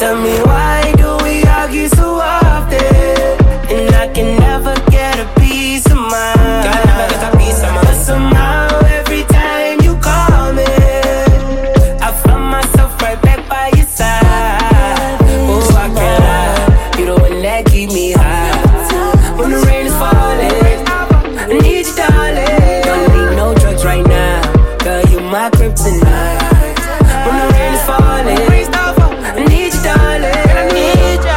Tell me why do we argue so often, and I can never get a piece of mind. Can never get a piece of mind. But somehow every time you call me, I find myself right back by your side. Oh, I can't lie, you the one that keep me high. When the rain is falling, I need you, darling. Don't need no drugs right now, girl, you my kryptonite. When the rain is falling, I need you, darling. I need you.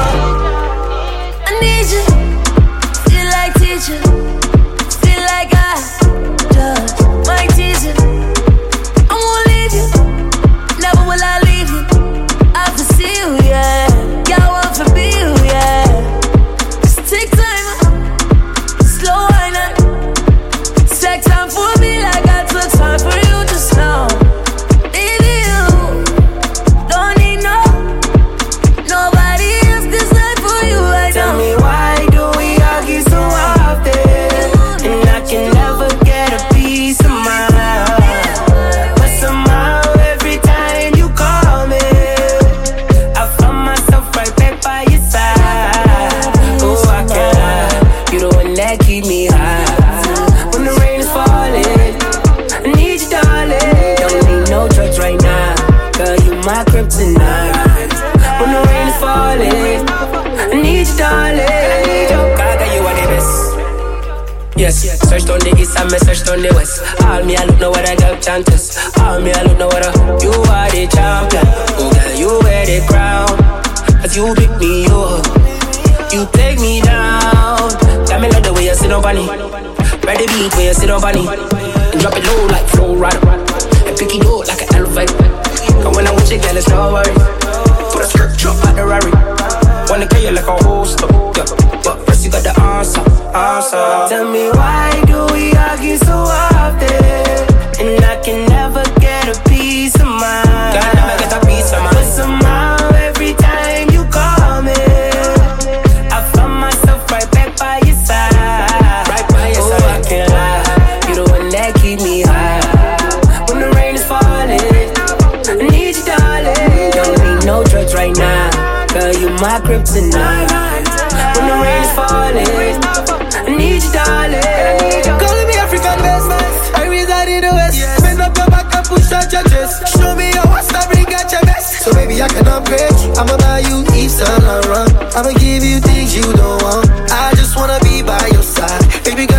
I need you. Feel like teacher. Feel like I just might tease you. I won't leave you. Never will I leave you. I foresee you, yeah. Yeah, I want to be you, yeah. Just take time, slow wine up. Take time for me like I took time for you just now. Baby, you don't need nobody else this night for you right Tell now. me why do we argue so often, and I can never get a piece of mind. But somehow every time you call me, I find myself right back by your side. Oh, I can't lie, you the one that keep me high. When the rain is falling, I need you, darling. Don't need no drugs right now, girl, you my kryptonite. When the rain is falling, I need you, darling. Gaga, you are the best. Yes, searched on the east and me searched on the west. All me I look know what I got chances. All me I look know what you are the champion. Oh girl, you wear the crown. As you pick me up, you take me down. Tell me love the way you sit up on it. Ride the beat where you sit up on it. And drop it low like flow rider. And pick it up like an elevator. And when I'm with you, girl, it's no worries. Put a skirt drop out the Rari. Wanna kill you like a host, yeah. But first you got the answer. Tell me why do we argue so often, and I can never get a piece of mind. Can never get a piece of mind. But somehow every time you call me, I find myself right back by your side. Right by your side. Oh, I can't lie, you the one that keep me high. When the rain is falling, I need you, darling. Don't need no drugs right now, girl, you my kryptonite. When the rain is falling, I need you, darling. Calling me African best. I reside in the West. Bend up your back and push out your chest. Show me your what's not bring out your best. So baby I can upgrade. I'ma buy you East and Laurent. I'ma give you things you don't want. I just wanna be by your side. Baby